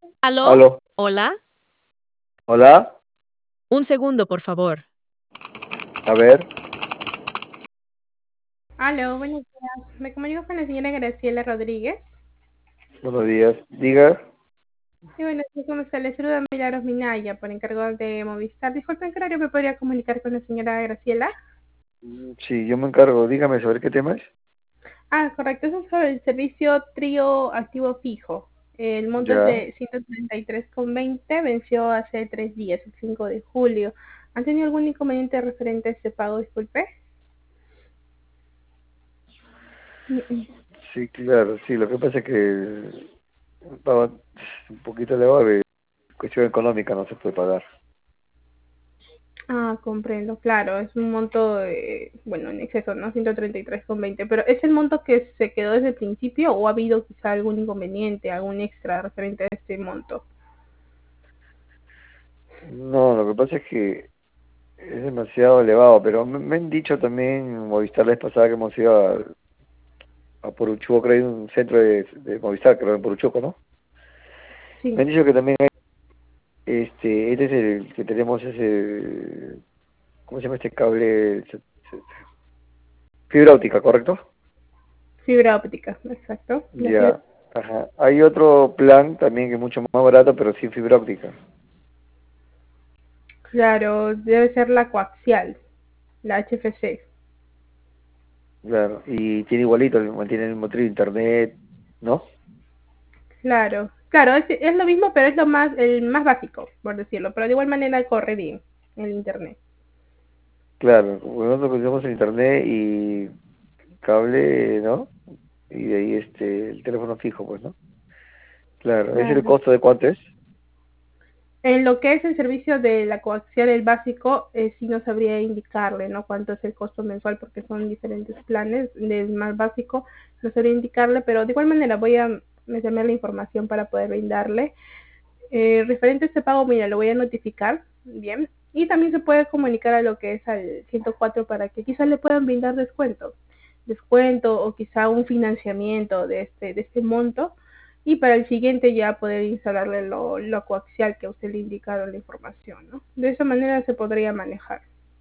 ¿Aló? Aló, ¿Hola? hola, Un segundo, por favor. a ver, Aló, buenos días. Me comunico con la señora Graciela Rodríguez. buenos días. Diga, Y bueno, así como se le saluda Milagros Minaya por encargo de Movistar. Disculpen, ¿qué horario me podría comunicar con la señora Graciela? sí, yo me encargo, dígame sobre qué tema es. Ah, correcto, eso es sobre el servicio trío activo fijo. El monto es Ya, de 133,20, venció hace 3 días, el 5 de julio. ¿Han tenido algún inconveniente referente a este pago? Disculpe. sí, claro, sí, lo que pasa es que estaba un poquito elevado y cuestión económica no se puede pagar. Ah, comprendo, claro, es un monto, bueno, en exceso, ¿no? 133,20, pero ¿es el monto que se quedó desde el principio o ha habido quizá algún inconveniente, algún extra referente a este monto? No, lo que pasa es que es demasiado elevado, pero me han dicho también en Movistar la vez pasada que hemos ido a Poruchuco, creo que hay un centro de Movistar, creo en Poruchuco, ¿no? Me Sí, han dicho que también hay, este es el que tenemos ese, ¿cómo se llama este cable? Fibra óptica, ¿correcto? fibra óptica, exacto. La fibra, Ya, ajá. Hay otro plan también que es mucho más barato, pero sin fibra óptica. claro, debe ser la coaxial, la HFC. Claro, y tiene igualito, mantiene el mismo trío internet, ¿no? Claro, claro, es lo mismo, pero es el más básico, por decirlo, pero de igual manera corre bien el internet. Claro, nosotros usamos el internet y cable, ¿no? Y de ahí el teléfono fijo, pues, ¿no? Claro, ¿ese es el Claro. costo de cuánto es? En lo que es el servicio de la coaxial, el básico, sí no sabría indicarle, ¿no? Cuánto es el costo mensual, porque son diferentes planes. Del más básico no sabría indicarle, pero de igual manera voy a meterme la información para poder brindarle. Referente a este pago, mira, lo voy a notificar, bien. Y también se puede comunicar a lo que es al 104 para que quizás le puedan brindar descuento o quizá un financiamiento de este monto y para el siguiente ya poder instalarle lo coaxial que a usted le indicaron la información, ¿no? De esa manera se podría manejar.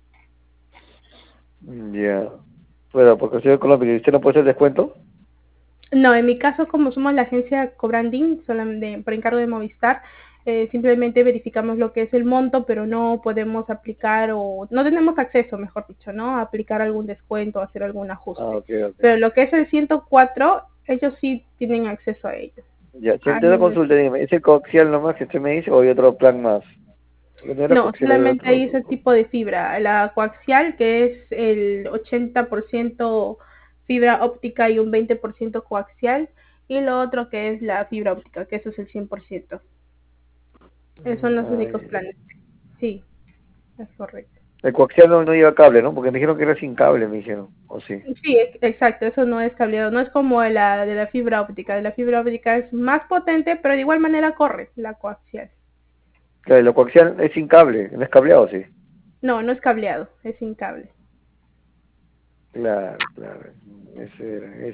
Ya. Bueno, porque soy económico y usted no puede hacer descuento. No, en mi caso, como somos la agencia Cobranding, solamente por encargo de Movistar, simplemente verificamos lo que es el monto, pero no podemos aplicar o no tenemos acceso, mejor dicho, ¿no? A aplicar algún descuento o hacer algún Ah, ajuste. ok, ok. Pero lo que es el 104, ellos sí tienen acceso a ello. Ya, si te Hay da un- consulta, dime, ¿es el coaxial nomás que usted me dice o hay otro plan más? Porque no era No, coaxial, era solamente otro. hay ese tipo de fibra. La coaxial, que es el 80% fibra óptica y un 20% coaxial, y lo otro que es la fibra óptica, que eso es el 100%. Esos son los únicos Ay, planes. Sí, es correcto. el coaxial no lleva cable, ¿no? Porque me dijeron que era sin cable, me dijeron. ¿O sí? Sí, exacto, eso no es cableado, no es como la de la fibra óptica. La fibra óptica es más potente, pero de igual manera corre la coaxial. Claro, el coaxial es sin cable, no es cableado, sí. No, no es cableado, es sin cable. Claro, claro. Ese era.